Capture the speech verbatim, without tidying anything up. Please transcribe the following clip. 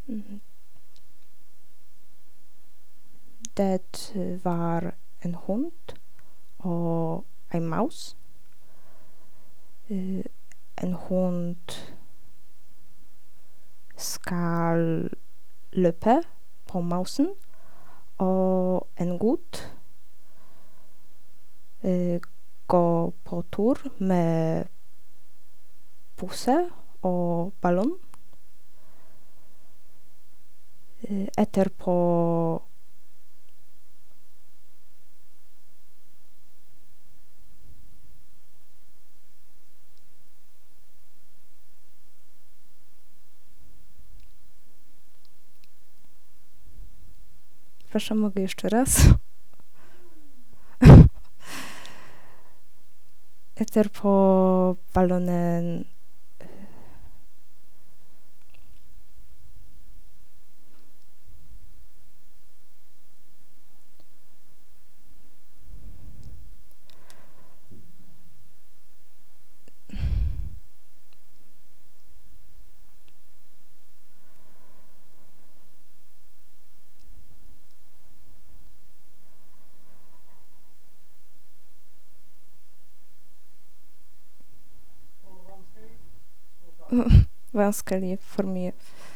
Mm. Det var en hund og en maus. Eh, en hund skal løpe på mausen, og en gutt eh, gå på tur med pose og ballong. Eh, etterpå Proszę, mogę jeszcze raz? Etterpå ballonen vanskelig for meg.